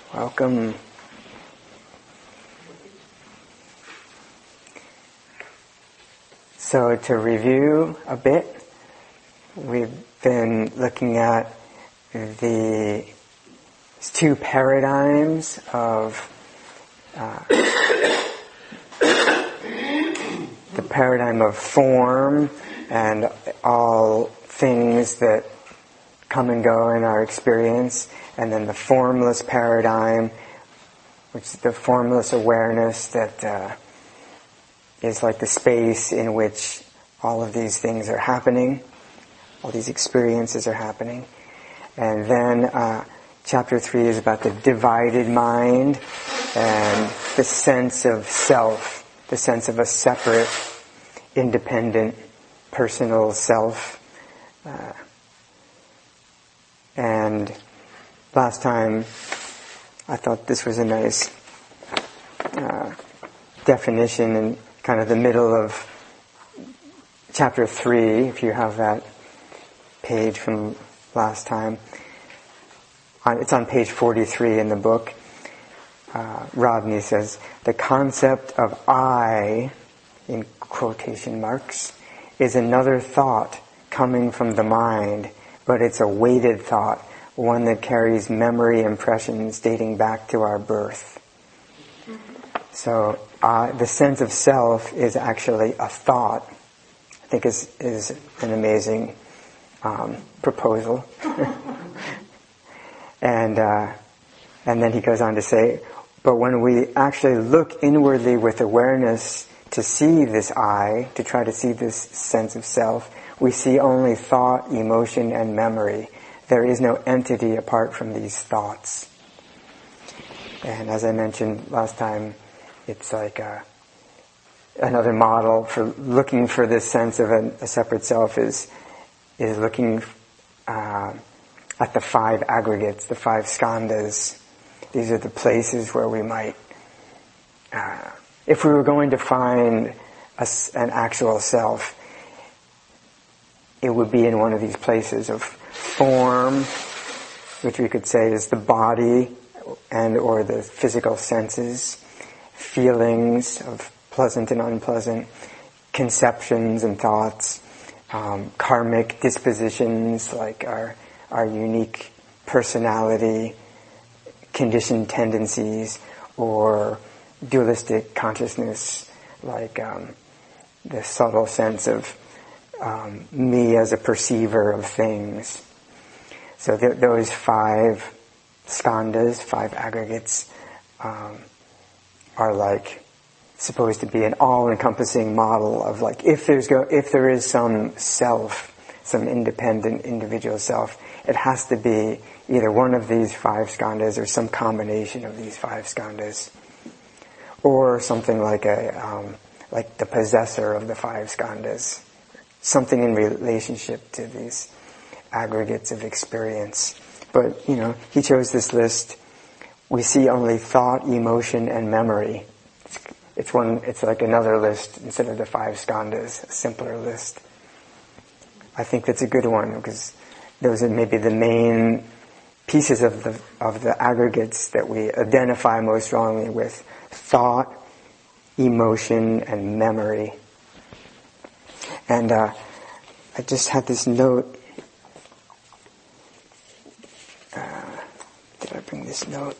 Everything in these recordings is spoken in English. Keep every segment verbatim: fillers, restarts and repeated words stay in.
Welcome. So to review a bit, we've been looking at the two paradigms of uh, the paradigm of form and all things that come and go in our experience, and then the formless paradigm, which is the formless awareness that uh, is like the space in which all of these things are happening, all these experiences are happening. And then uh, chapter three is about the divided mind and the sense of self, the sense of a separate, independent, personal self. Uh, and last time I thought this was a nice uh, definition in kind of the middle of chapter three, if you have that page from last time. It's on page forty-three in the book. Uh, Rodney says, the concept of I, in quotation marks, is another thought coming from the mind, but it's a weighted thought, one that carries memory impressions dating back to our birth. So uh, the sense of self is actually a thought. I think is is an amazing um, proposal. and uh, and then he goes on to say, but when we actually look inwardly with awareness to see this I, to try to see this sense of self, we see only thought, emotion, and memory. There is no entity apart from these thoughts. And as I mentioned last time, it's like a, another model for looking for this sense of a, a separate self is is looking uh, at the five aggregates, the five skandhas. These are the places where we might, uh, if we were going to find a, an actual self, it would be in one of these places of form, which we could say is the body and or the physical senses, feelings of pleasant and unpleasant, conceptions and thoughts, um, karmic dispositions like our our unique personality, conditioned tendencies, or dualistic consciousness like um, the subtle sense of um, me as a perceiver of things. So th- those five skandhas, five aggregates, um, are like supposed to be an all-encompassing model of like if there's go if there is some self, some independent individual self, it has to be either one of these five skandhas or some combination of these five skandhas, or something like a um, like the possessor of the five skandhas, something in relationship to these aggregates of experience. But you know, he chose this list. We see only thought, emotion, and memory. It's, it's one. It's like another list instead of the five skandhas, a simpler list. I think that's a good one because those are maybe the main pieces of the of the aggregates that we identify most strongly with: thought, emotion, and memory. And uh, I just had this note. Uh, did I bring this note?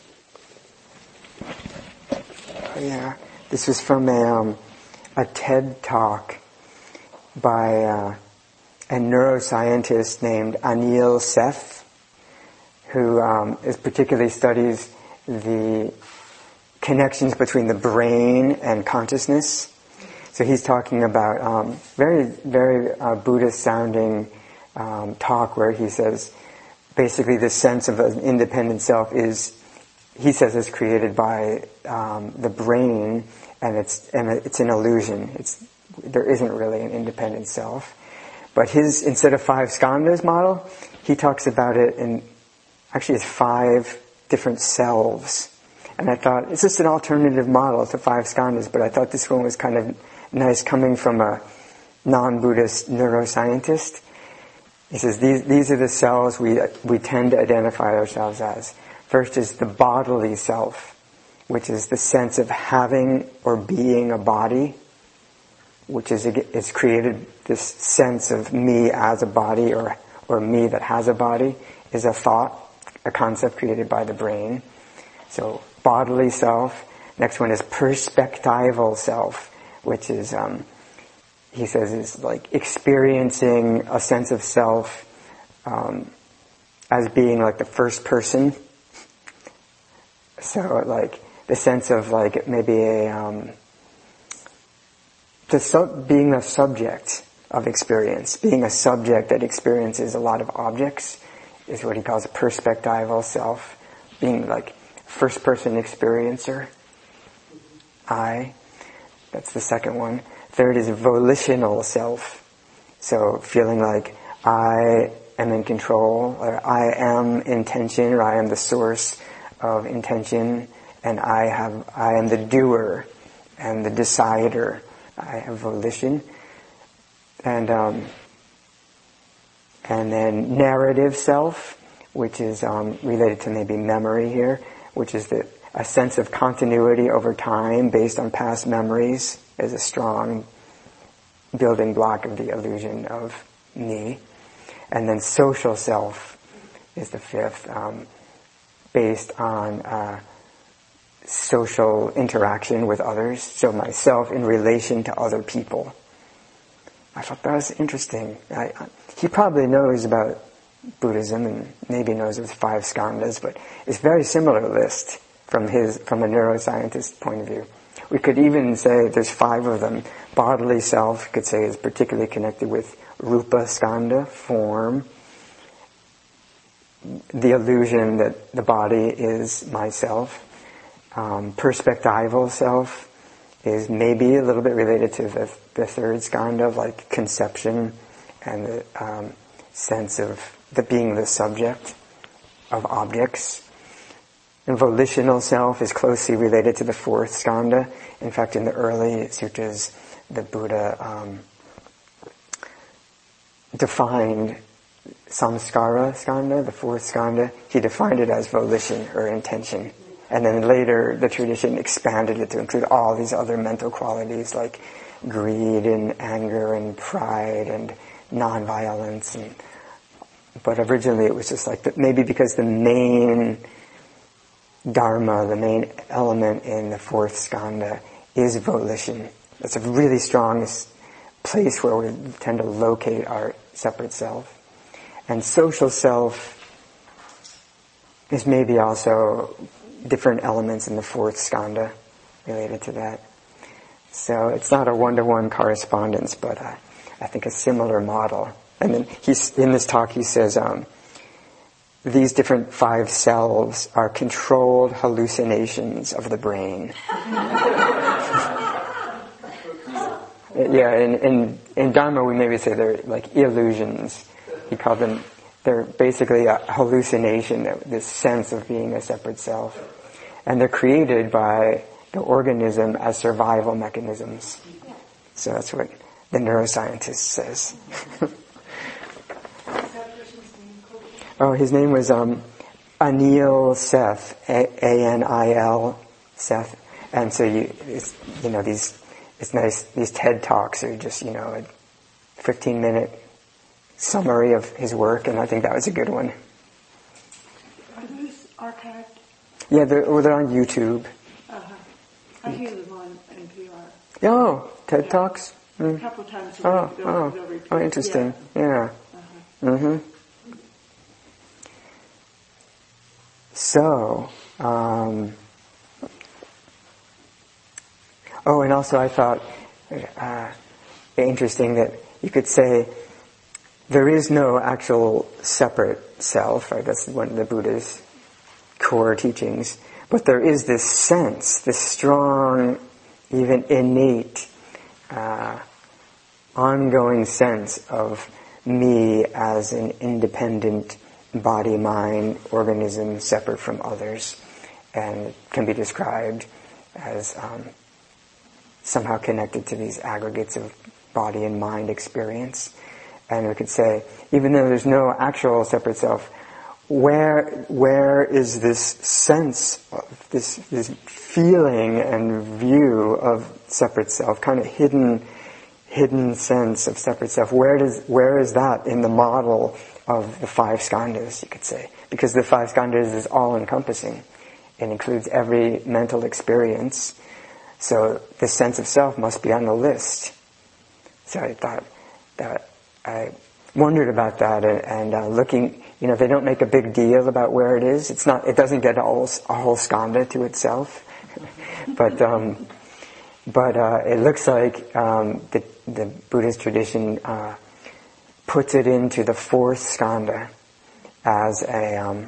Oh yeah, this was from a um, a TED talk by uh, a neuroscientist named Anil Seth, who um, is particularly studies the connections between the brain and consciousness. So he's talking about um, very, very uh, Buddhist-sounding um, talk where he says basically the sense of an independent self is, he says, is created by um, the brain, and it's and it's an illusion. It's there isn't really an independent self. But his, instead of five skandhas model, he talks about it in actually as five different selves. And I thought, it's just an alternative model to five skandhas, but I thought this one was kind of nice coming from a non-Buddhist neuroscientist. He says, these these are the selves we we tend to identify ourselves as. First is the bodily self, which is the sense of having or being a body, which is it's created this sense of me as a body, or or me that has a body, is a thought, a concept created by the brain. So bodily self. Next one is perspectival self, which is, um, he says, is like experiencing a sense of self um, as being like the first person. So like the sense of like maybe a um, the sub- being a subject of experience, being a subject that experiences a lot of objects, is what he calls a perspectival self, being like first person experiencer. I. That's the second one. Third is volitional self. So feeling like I am in control, or I am intention, or I am the source of intention, and I have I am the doer and the decider. I have volition. And um, and then narrative self, which is um, related to maybe memory here, which is the, a sense of continuity over time based on past memories, is a strong building block of the illusion of me. And then social self is the fifth, um, based on uh, social interaction with others, so myself in relation to other people. I thought that was interesting. I, I, he probably knows about Buddhism and maybe knows of the five skandhas, but it's a very similar list from his from a neuroscientist's point of view. We could even say there's five of them. Bodily self, could say, is particularly connected with rupa skandha, form, the illusion that the body is myself. Um, perspectival self is maybe a little bit related to the, the third skandha, of like conception and the um, sense of the being the subject of objects. And volitional self is closely related to the fourth skandha. In fact, in the early sutras, the Buddha um, defined samskara skandha, the fourth skandha, he defined it as volition or intention. And then later, the tradition expanded it to include all these other mental qualities like greed and anger and pride and nonviolence. And, but originally it was just like, the, maybe because the main dharma, the main element in the fourth skandha is volition. That's a really strong place where we tend to locate our separate self. And social self is maybe also different elements in the fourth skandha related to that. So it's not a one-to-one correspondence, but uh, I think a similar model. And then he's in this talk he says um, these different five selves are controlled hallucinations of the brain. Yeah, in, in in Dharma we maybe say they're like illusions. He called them, they're basically a hallucination, this sense of being a separate self. And they're created by the organism as survival mechanisms. So that's what the neuroscientist says. Oh, his name was um, Anil Seth, A N I L Seth. And so you, it's, you know, these, it's nice, these TED Talks are just, you know, a fifteen minute summary of his work, and I think that was a good one. Are those archived? Yeah, they're, or they're on YouTube. Uh-huh. I hear them on N P R. Oh, TED yeah. Talks? Mm. A couple times a week. Oh, They'll, oh, they'll oh, interesting. Yeah. yeah. Uh-huh. Mm-hmm. So, um, oh, and also I thought uh, interesting that you could say there is no actual separate self, right? That's one of the Buddha's core teachings. But there is this sense, this strong, even innate, uh, ongoing sense of me as an independent body, mind, organism separate from others, and can be described as um, somehow connected to these aggregates of body and mind experience. And we could say, even though there's no actual separate self, where where is this sense of this this feeling and view of separate self, kind of hidden hidden sense of separate self? Where does where is that in the model of the five skandhas, you could say? Because the five skandhas is all encompassing. It includes every mental experience. So the sense of self must be on the list. So I thought that I wondered about that, and, and uh, looking, you know, they don't make a big deal about where it is. It's not, it doesn't get a whole, a whole skandha to itself, but um, but uh, it looks like um, the the Buddhist tradition uh, puts it into the fourth skandha as a um,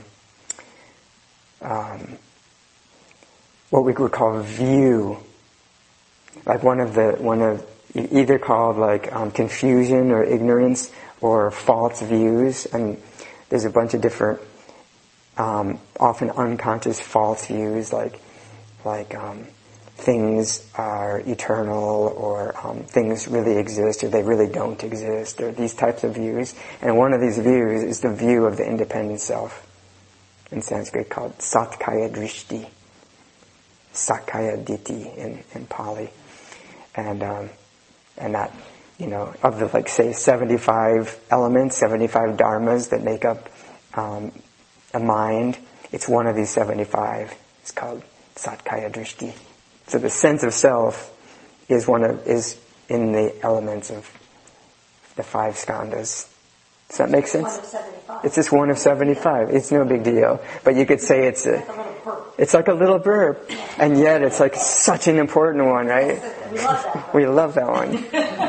um, what we would call view, like one of the one of either called like um, confusion or ignorance or false views, and there's a bunch of different, um, often unconscious false views, like like um, things are eternal, or um, things really exist, or they really don't exist, or these types of views. And one of these views is the view of the independent self, in Sanskrit called Satkaya Drishti, Sakkaya Ditthi in, in Pali, and um, and that, you know, of the, like, say, seventy-five elements, seventy-five dharmas that make up um, a mind, it's one of these seventy-five. It's called Satkaya Drishti. So the sense of self is one of is in the elements of the five skandhas. Does that make sense? One of seventy-five. It's just one of seventy-five. It's no big deal. But you could say it's a, it's like a little burp, and yet it's like such an important one, right? We love that. We love that one.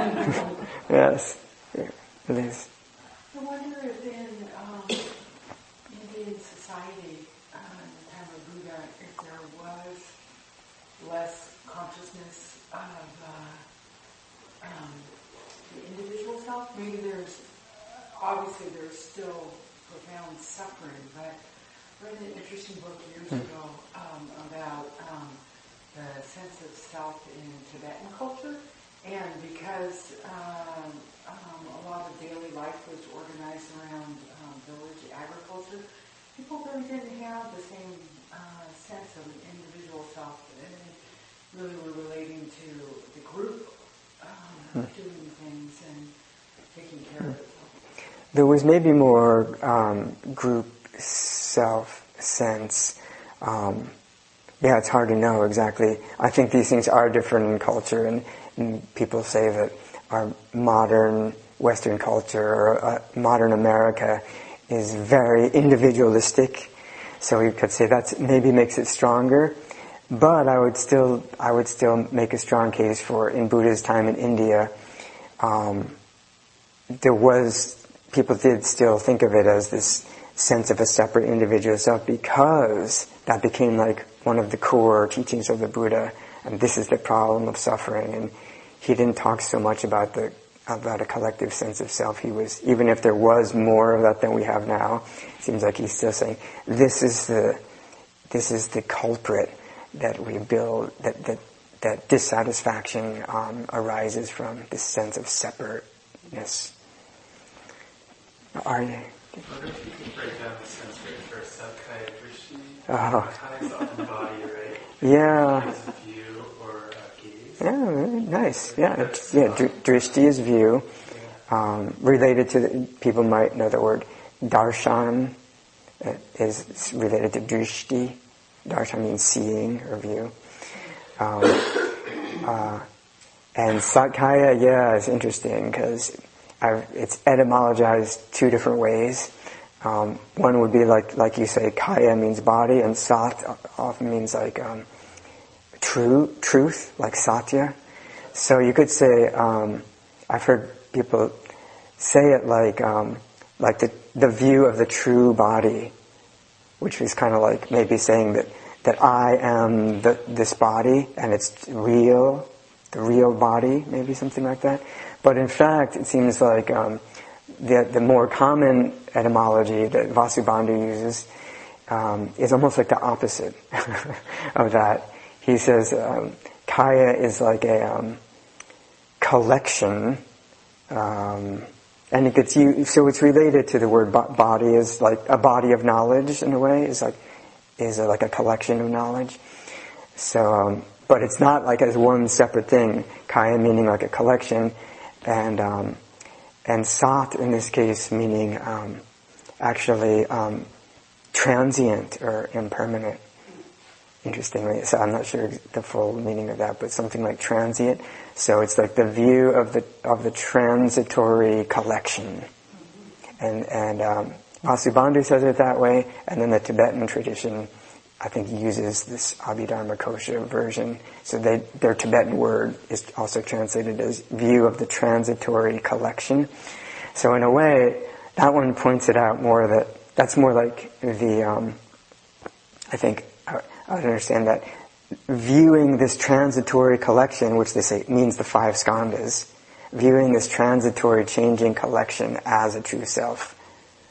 Yes. Liz. I wonder if in um, Indian society, um, in the time of Buddha, if there was less consciousness of uh, um, the individual self. Maybe there's, obviously there's still profound suffering, but I read an interesting book years mm. ago um, about um, the sense of self in Tibetan culture. And because um, um, a lot of daily life was organized around um, village agriculture, people really didn't have the same uh, sense of an individual self, and they really were relating to the group, um, hmm. doing things and taking care hmm. of itself. There was maybe more um, group self sense. Um, yeah, it's hard to know exactly. I think these things are different in culture, and And people say that our modern Western culture, or uh, modern America, is very individualistic. So we could say that maybe makes it stronger. But I would still, I would still make a strong case for, in Buddha's time in India, um, there was, people did still think of it as this sense of a separate individual self, because that became like one of the core teachings of the Buddha. And this is the problem of suffering. And he didn't talk so much about the about a collective sense of self. He was, even if there was more of that than we have now, it seems like he's still saying this is the this is the culprit that we build, that that that dissatisfaction um, arises from this sense of separateness. Are you? I wonder if you could break down the Sanskrit for Satkaya Drishti. Oh. Kind of often body, right? Yeah. As a view or a gaze. Yeah, nice. Yeah, yeah. Drishti is view. Um, related to the, people might know the word darshan. Uh, is related to drishti. Darshan means seeing or view. Um, uh, and Satkaya, yeah, is interesting because it's etymologized two different ways. Um, one would be like, like you say, kaya means body, and sat often means like um, true, truth, like satya. So you could say, um, I've heard people say it like, um, like the the view of the true body, which is kind of like maybe saying that that I am the, this body and it's real, the real body, maybe something like that. But in fact, it seems like um, the the more common etymology that Vasubandhu uses um, is almost like the opposite of that. He says um, kaya is like a um, collection, um, And it gets you, so it's related to the word bo- body is like a body of knowledge in a way, is like, is a, like a collection of knowledge. So, um, but it's not like as one separate thing. Kaya meaning like a collection, and, um, and sat in this case meaning, um, actually, um, transient or impermanent. Interestingly, so I'm not sure the full meaning of that, but something like transient. So it's like the view of the of the transitory collection, and and um, Vasubandhu says it that way, and then the Tibetan tradition, I think, uses this Abhidharma Kosha version. So they, their Tibetan word is also translated as view of the transitory collection. So in a way, that one points it out more that that's more like the um, I think. I would understand that viewing this transitory collection, which they say means the five skandhas, viewing this transitory changing collection as a true self,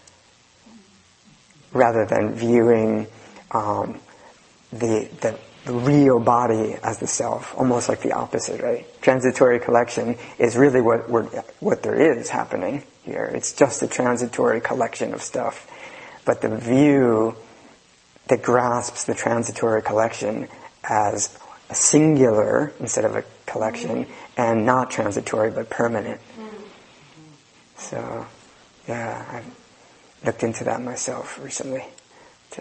rather than viewing um, the, the the real body as the self, almost like the opposite, right? Transitory collection is really what we're, what there is happening here. It's just a transitory collection of stuff, but the view that grasps the transitory collection as a singular instead of a collection, and not transitory but permanent. So, yeah, I've looked into that myself recently, to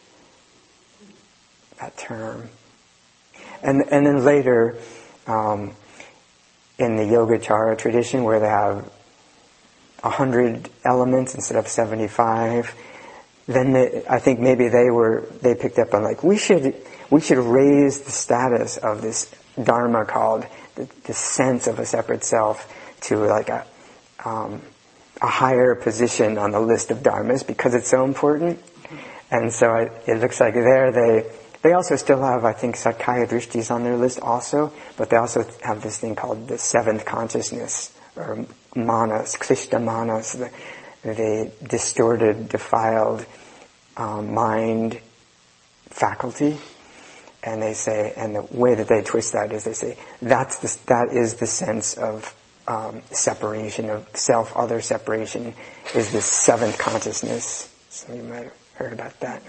that term. And and then later, um, in the Yogacara tradition, where they have a hundred elements instead of seventy-five, then they, I think maybe they were, they picked up on like, we should, we should raise the status of this dharma called the, the sense of a separate self to like a, um, a higher position on the list of dharmas because it's so important. And so I, it looks like there they, they also still have, I think, Satkaya Drishtis on their list also, but they also have this thing called the seventh consciousness, or manas, klishta manas, the, the distorted, defiled um, mind faculty, and they say, and the way that they twist that is they say that's the, that is the sense of um, separation, of self-other separation, is this seventh consciousness. So you might have heard about that.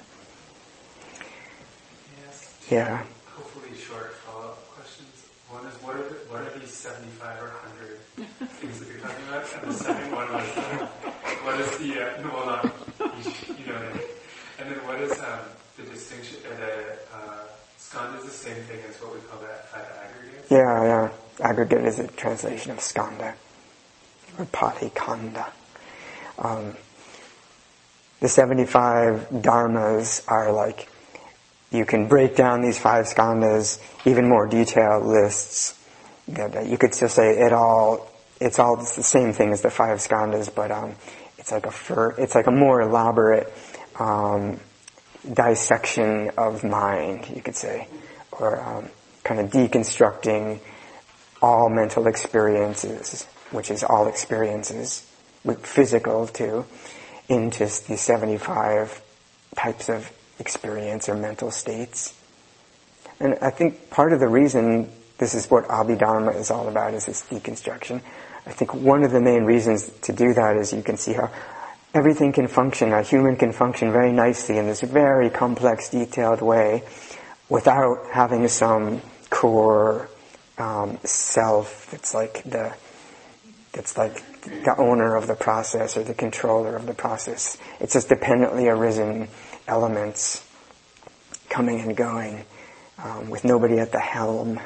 Yes. Yeah. Hopefully, short follow-up questions. One is, what are the, what are these seventy-five or one hundred things that you're talking about? And the second one was, uh, what is the, uh, no, well, not, you, you know, and then what is um, the distinction, uh, the uh, skandha is the same thing as what we call that five aggregates? Yeah, yeah. Aggregate is a translation of skandha, or patikanda. Um, the seventy-five dharmas are like, you can break down these five skandhas, even more detailed lists. That uh, you could just say it all. It's all it's the same thing as the five skandhas, but um, it's like a fur, it's like a more elaborate um, dissection of mind, you could say, or um, kind of deconstructing all mental experiences, which is all experiences, with physical too, into these seventy-five types of experience or mental states. And I think part of the reason this is what Abhidharma is all about, is this deconstruction. I think one of the main reasons to do that is you can see how everything can function, a human can function very nicely in this very complex, detailed way without having some core um, self that's like the that's like the owner of the process or the controller of the process. It's just dependently arisen elements coming and going um, with nobody at the helm.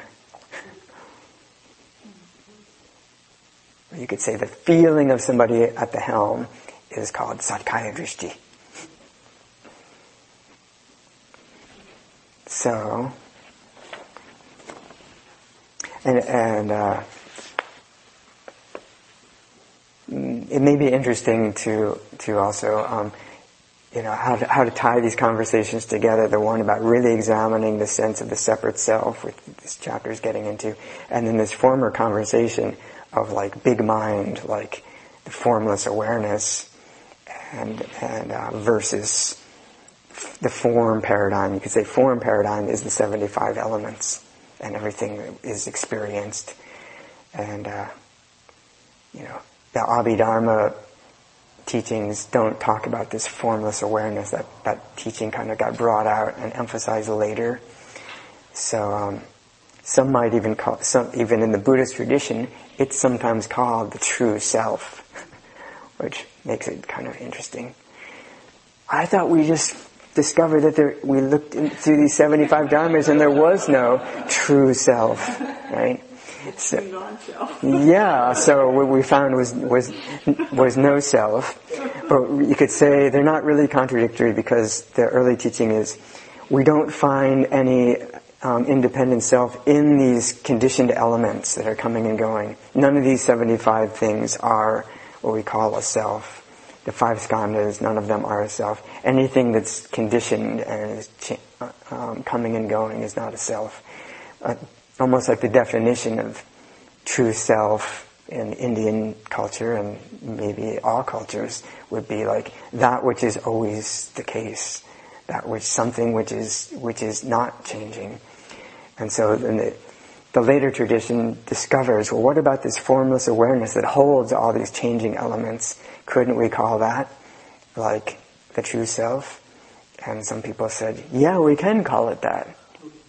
You could say the feeling of somebody at the helm is called Satkaya Drishti. So, and, and uh, it may be interesting to to also, um, you know, how to, how to tie these conversations together. The one about really examining the sense of the separate self, which this chapter is getting into, and then this former conversation of like big mind, like the formless awareness, and and uh, versus the form paradigm. You could say form paradigm is the seventy-five elements, and everything is experienced, and uh, you know, the Abhidharma teachings don't talk about this formless awareness. That, that teaching kind of got brought out and emphasized later. So um, some might even call, some, even in the Buddhist tradition, it's sometimes called the true self, which makes it kind of interesting. I thought we just discovered that there, we looked in, through these seventy-five dharmas and there was no true self, right? So, non-self. yeah, so what we found was was was no self. But you could say they're not really contradictory, because the early teaching is we don't find any um, independent self in these conditioned elements that are coming and going. None of these seventy-five things are what we call a self. The five skandhas, none of them are a self. Anything that's conditioned and is cha- um, coming and going is not a self. Uh, almost like the definition of true self in Indian culture, and maybe all cultures, would be like that which is always the case, that which something which is which is not changing. And so then the, the later tradition discovers, well, what about this formless awareness that holds all these changing elements? Couldn't we call that like the true self? And some people said, yeah, we can call it that.